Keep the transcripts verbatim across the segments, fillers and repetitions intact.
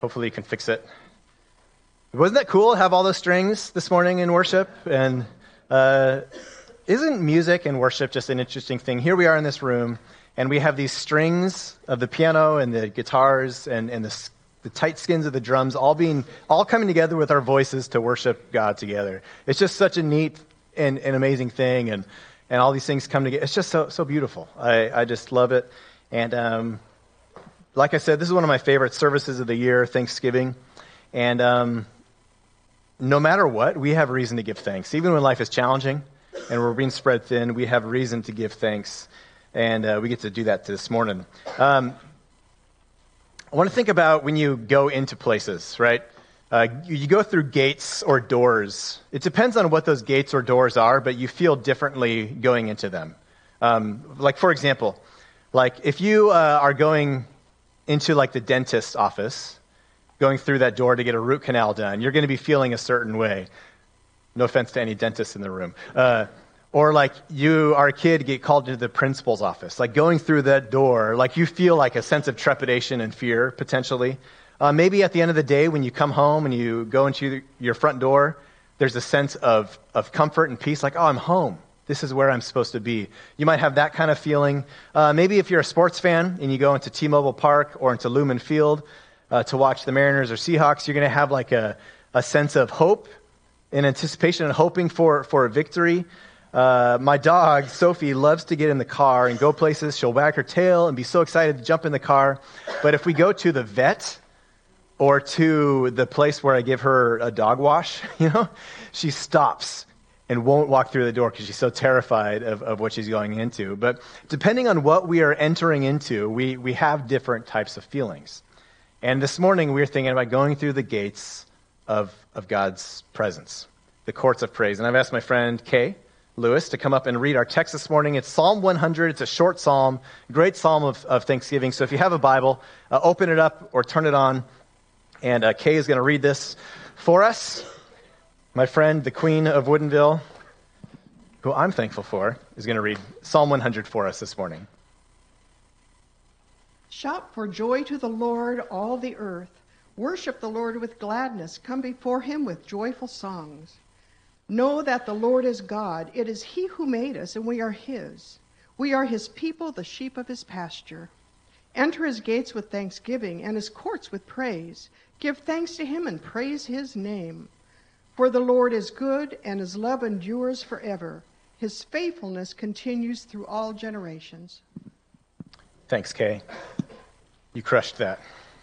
Hopefully you can fix it. Wasn't that cool to have all those strings this morning in worship? And uh, isn't music and worship just an interesting thing? Here we are in this room, and we have these strings of the piano and the guitars and, and the, the tight skins of the drums all being all coming together with our voices to worship God together. It's just such a neat and, and amazing thing, and, and all these things come together. It's just so so beautiful. I, I just love it. And um, like I said, this is one of my favorite services of the year, Thanksgiving. And um, no matter what, we have reason to give thanks. Even when life is challenging and we're being spread thin, we have reason to give thanks. And uh, we get to do that this morning. Um, I want to think about when you go into places, right? Uh, you, you go through gates or doors. It depends on what those gates or doors are, but you feel differently going into them. Um, like, for example, like if you uh, are going into like the dentist's office, going through that door to get a root canal done, you're going to be feeling a certain way. No offense to any dentists in the room. Uh, or like you are a kid, get called into the principal's office. Like going through that door, like you feel like a sense of trepidation and fear, potentially. Uh, maybe at the end of the day, when you come home and you go into your front door, there's a sense of, of comfort and peace, like, oh, I'm home. This is where I'm supposed to be. You might have that kind of feeling. Uh, maybe if you're a sports fan and you go into T-Mobile Park or into Lumen Field uh, to watch the Mariners or Seahawks, you're going to have like a, a sense of hope and anticipation and hoping for, for a victory. Uh, my dog, Sophie, loves to get in the car and go places. She'll wag her tail and be so excited to jump in the car. But if we go to the vet or to the place where I give her a dog wash, you know, she stops and won't walk through the door because she's so terrified of, of what she's going into. But depending on what we are entering into, we, we have different types of feelings. And this morning we were thinking about going through the gates of, of God's presence, the courts of praise. And I've asked my friend Kay Lewis to come up and read our text this morning. It's Psalm one hundred. It's a short psalm, great psalm of, of Thanksgiving. So if you have a Bible, uh, open it up or turn it on. And uh, Kay is going to read this for us. My friend, the Queen of Woodinville, who I'm thankful for, is going to read Psalm one hundred for us this morning. Shout for joy to the Lord, all the earth. Worship the Lord with gladness. Come before him with joyful songs. Know that the Lord is God. It is he who made us, and we are his. We are his people, the sheep of his pasture. Enter his gates with thanksgiving and his courts with praise. Give thanks to him and praise his name. For the Lord is good, and his love endures forever. His faithfulness continues through all generations. Thanks, Kay. You crushed that.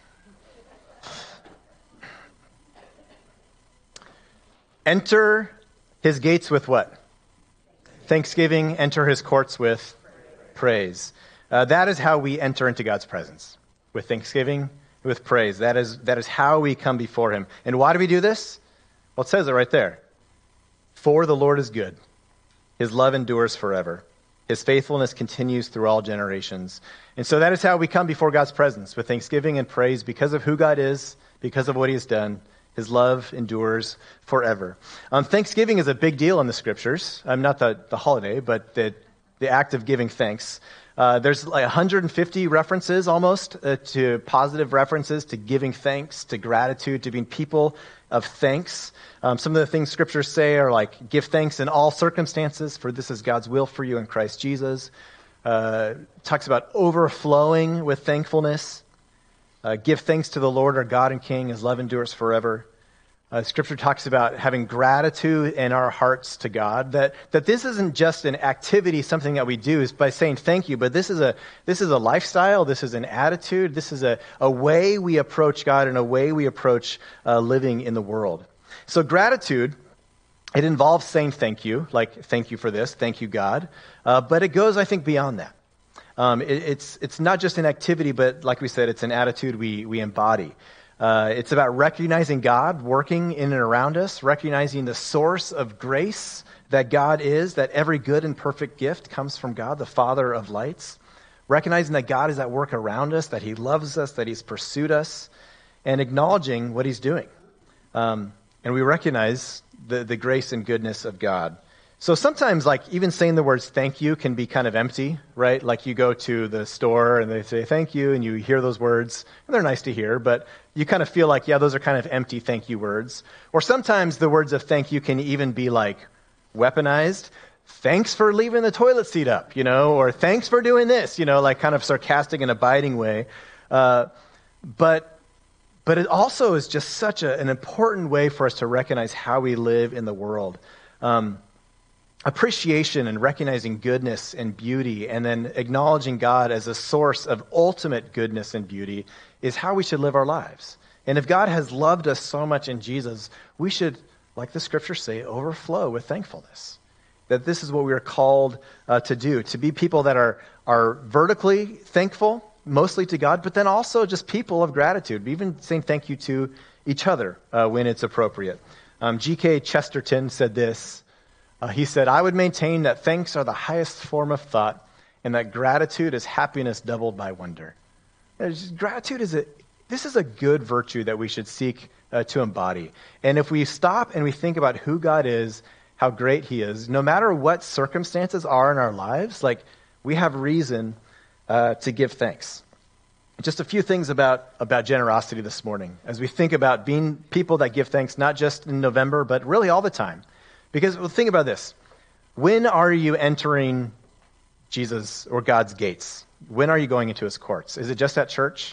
Enter his gates with what? Thanksgiving. Enter his courts with praise. Uh, that is how we enter into God's presence, with thanksgiving, with praise. That is that is how we come before him. And why do we do this? Well, it says it right there. For the Lord is good. His love endures forever. His faithfulness continues through all generations. And so that is how we come before God's presence, with thanksgiving and praise because of who God is, because of what he has done. His love endures forever. Um, Thanksgiving is a big deal in the scriptures. Um, not the, the holiday, but the, the act of giving thanks. Uh, there's like one hundred fifty references almost uh, to positive references to giving thanks, to gratitude, to being people of thanks. Um, some of the things scriptures say are like, give thanks in all circumstances, for this is God's will for you in Christ Jesus. Uh, talks about overflowing with thankfulness. Uh, give thanks to the Lord our God and King. His love endures forever. Uh, scripture talks about having gratitude in our hearts to God. That that this isn't just an activity, something that we do is by saying thank you, but this is a this is a lifestyle. This is an attitude. This is a, a way we approach God and a way we approach uh, living in the world. So gratitude, it involves saying thank you, like thank you for this, thank you God. Uh, but it goes, I think, beyond that. Um, it, it's it's not just an activity, but like we said, it's an attitude we we embody. Uh, it's about recognizing God working in and around us, recognizing the source of grace that God is, that every good and perfect gift comes from God, the Father of lights, recognizing that God is at work around us, that he loves us, that he's pursued us, and acknowledging what he's doing. Um, and we recognize the, the grace and goodness of God. So sometimes, like, even saying the words thank you can be kind of empty, right? Like you go to the store and they say thank you, and you hear those words, and they're nice to hear, but you kind of feel like, yeah, those are kind of empty thank you words. Or sometimes the words of thank you can even be like weaponized. Thanks for leaving the toilet seat up, you know, or thanks for doing this, you know, like kind of sarcastic and a biting way. Uh, but but it also is just such a, an important way for us to recognize how we live in the world. Um, appreciation and recognizing goodness and beauty, and then acknowledging God as a source of ultimate goodness and beauty is how we should live our lives. And if God has loved us so much in Jesus, we should, like the scriptures say, overflow with thankfulness. That this is what we are called uh, to do, to be people that are, are vertically thankful, mostly to God, but then also just people of gratitude, even saying thank you to each other uh, when it's appropriate. Um, G K Chesterton said this. Uh, he said, I would maintain that thanks are the highest form of thought, and that gratitude is happiness doubled by wonder. Just, gratitude is a, this is a good virtue that we should seek uh, to embody. And if we stop and we think about who God is, how great he is, no matter what circumstances are in our lives, like we have reason uh, to give thanks. Just a few things about, about generosity this morning, as we think about being people that give thanks, not just in November, but really all the time. Because well, think about this. When are you entering Jesus or God's gates? When are you going into his courts? Is it just at church?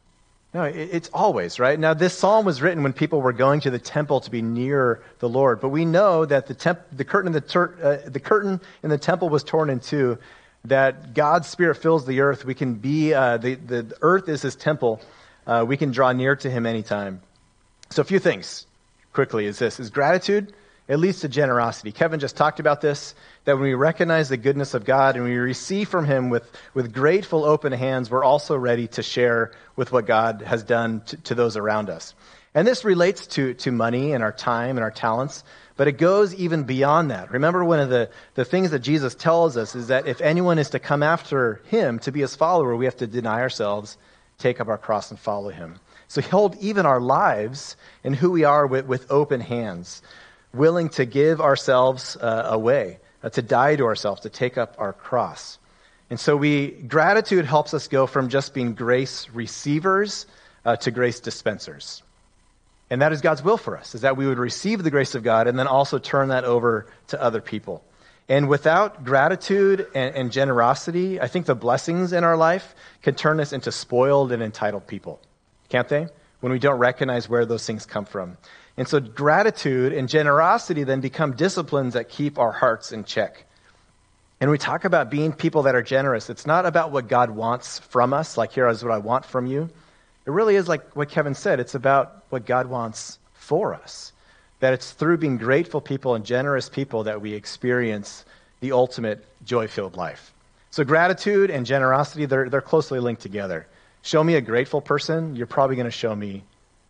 No, it, it's always, right? Now, this psalm was written when people were going to the temple to be near the Lord. But we know that the, temp, the, curtain, in the, ter, uh, the curtain in the temple was torn in two, that God's Spirit fills the earth. We can be, uh, the, the earth is his temple. Uh, we can draw near to him anytime. So a few things quickly is this, is gratitude. It leads to generosity. Kevin just talked about this, that when we recognize the goodness of God and we receive from him with, with grateful, open hands, we're also ready to share with what God has done to, to those around us. And this relates to, to money and our time and our talents, but it goes even beyond that. Remember, one of the, the things that Jesus tells us is that if anyone is to come after him, to be his follower, we have to deny ourselves, take up our cross, and follow him. So hold even our lives and who we are with, with open hands, willing to give ourselves uh, away, uh, to die to ourselves, to take up our cross. And so we gratitude helps us go from just being grace receivers uh, to grace dispensers. And that is God's will for us, is that we would receive the grace of God and then also turn that over to other people. And without gratitude and, and generosity, I think the blessings in our life can turn us into spoiled and entitled people, can't they? When we don't recognize where those things come from. And so gratitude and generosity then become disciplines that keep our hearts in check. And we talk about being people that are generous. It's not about what God wants from us, like here is what I want from you. It really is like what Kevin said. It's about what God wants for us. That it's through being grateful people and generous people that we experience the ultimate joy-filled life. So gratitude and generosity, they're, they're closely linked together. Show me a grateful person, you're probably going to show me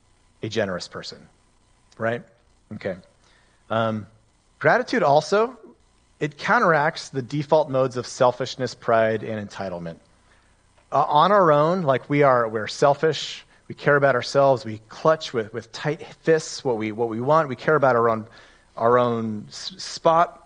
a generous person. Right? Okay. Um, gratitude also, it counteracts the default modes of selfishness, pride, and entitlement. Uh, on our own, like we are, we're selfish. We care about ourselves. We clutch with, with tight fists what we what we want. We care about our own our own s- spot.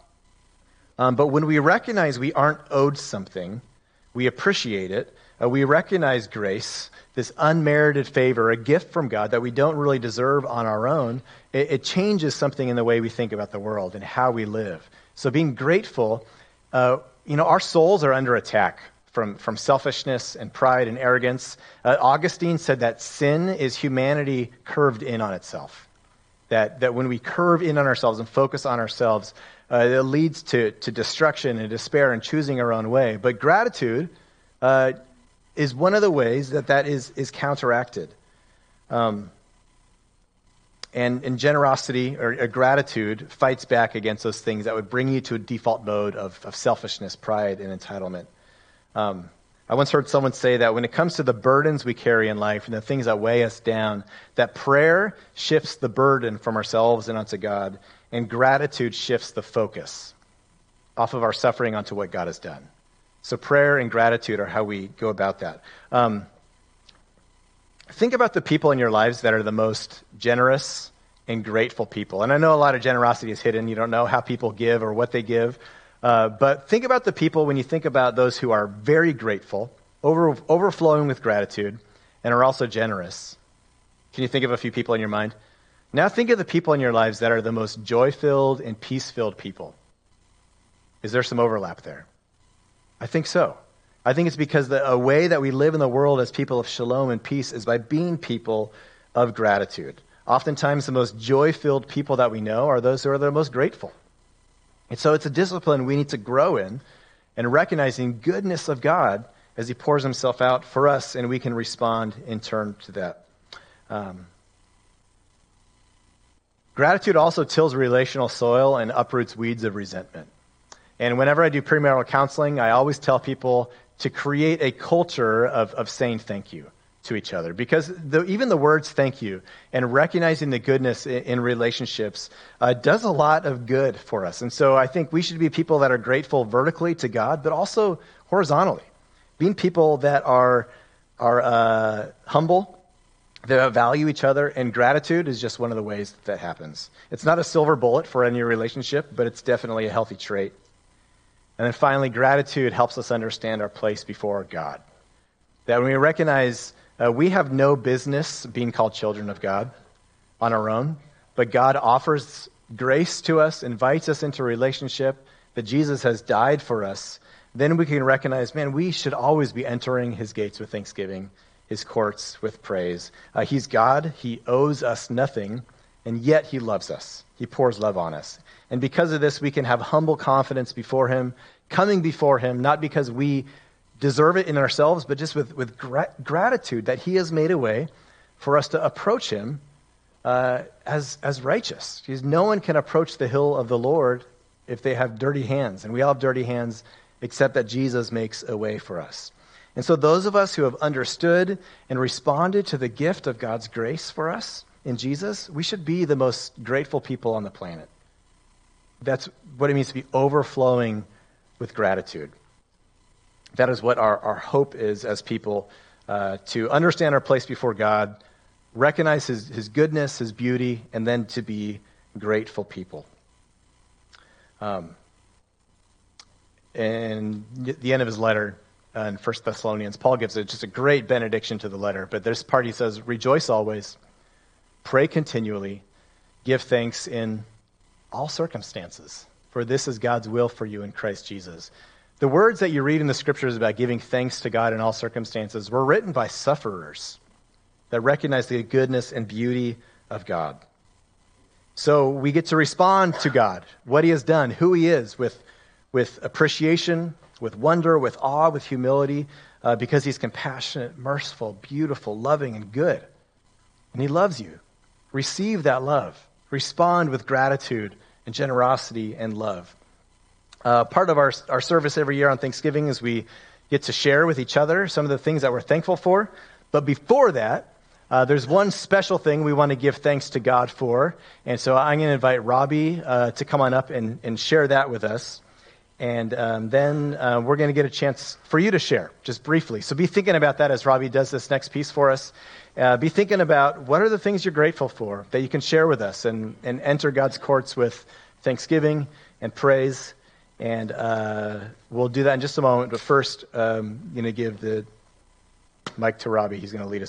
Um, but when we recognize we aren't owed something, we appreciate it. Uh, we recognize grace, this unmerited favor, a gift from God that we don't really deserve on our own. It, it changes something in the way we think about the world and how we live. So being grateful, uh, you know, our souls are under attack from, from selfishness and pride and arrogance. Uh, Augustine said that sin is humanity curved in on itself. That, that when we curve in on ourselves and focus on ourselves, uh, it leads to, to destruction and despair and choosing our own way. But gratitude uh, is one of the ways that that is, is counteracted. Um, and, and generosity or, or gratitude fights back against those things that would bring you to a default mode of, of selfishness, pride, and entitlement. Um, I once heard someone say that when it comes to the burdens we carry in life and the things that weigh us down, that prayer shifts the burden from ourselves and onto God, and gratitude shifts the focus off of our suffering onto what God has done. So prayer and gratitude are how we go about that. Um, think about the people in your lives that are the most generous and grateful people. And I know a lot of generosity is hidden. You don't know how people give or what they give. Uh, but think about the people when you think about those who are very grateful, over, overflowing with gratitude, and are also generous. Can you think of a few people in your mind? Now think of the people in your lives that are the most joy-filled and peace-filled people. Is there some overlap there? I think so. I think it's because the a way that we live in the world as people of shalom and peace is by being people of gratitude. Oftentimes, the most joy-filled people that we know are those who are the most grateful. And so it's a discipline we need to grow in, and recognizing goodness of God as he pours himself out for us, and we can respond in turn to that. Um, gratitude also tills relational soil and uproots weeds of resentment. And whenever I do premarital counseling, I always tell people to create a culture of, of saying thank you to each other. Because the, even the words thank you and recognizing the goodness in, in relationships uh, does a lot of good for us. And so I think we should be people that are grateful vertically to God, but also horizontally. Being people that are, are uh, humble, that value each other, and gratitude is just one of the ways that, that happens. It's not a silver bullet for any relationship, but it's definitely a healthy trait. And then finally, gratitude helps us understand our place before God. That when we recognize uh, we have no business being called children of God on our own, but God offers grace to us, invites us into a relationship, that Jesus has died for us, then we can recognize, man, we should always be entering his gates with thanksgiving, his courts with praise. Uh, he's God. He owes us nothing, and yet he loves us. He pours love on us. And because of this, we can have humble confidence before him, coming before him, not because we deserve it in ourselves, but just with, with gra- gratitude that he has made a way for us to approach him uh, as, as righteous. Because no one can approach the hill of the Lord if they have dirty hands. And we all have dirty hands, except that Jesus makes a way for us. And so those of us who have understood and responded to the gift of God's grace for us in Jesus, we should be the most grateful people on the planet. That's what it means to be overflowing with gratitude. That is what our, our hope is as people, uh, to understand our place before God, recognize his, his goodness, his beauty, and then to be grateful people. Um, and at the end of his letter uh, in First Thessalonians, Paul gives it just a great benediction to the letter. But this part he says, rejoice always, pray continually, give thanks in all circumstances, for this is God's will for you in Christ Jesus. The words that you read in the scriptures about giving thanks to God in all circumstances were written by sufferers that recognize the goodness and beauty of God. So we get to respond to God, what he has done, who he is, with, with appreciation, with wonder, with awe, with humility, uh, because he's compassionate, merciful, beautiful, loving, and good. And he loves you. Receive that love. Respond with gratitude and generosity and love. Uh, part of our, our service every year on Thanksgiving is we get to share with each other some of the things that we're thankful for. But before that, uh, there's one special thing we want to give thanks to God for. And so I'm going to invite Robbie uh, to come on up and, and share that with us. And um, then uh, we're going to get a chance for you to share, just briefly. So be thinking about that as Robbie does this next piece for us. Uh, be thinking about what are the things you're grateful for that you can share with us, and, and enter God's courts with thanksgiving and praise. And uh, we'll do that in just a moment. But first, um, I'm going to give the mic to Robbie. He's going to lead us.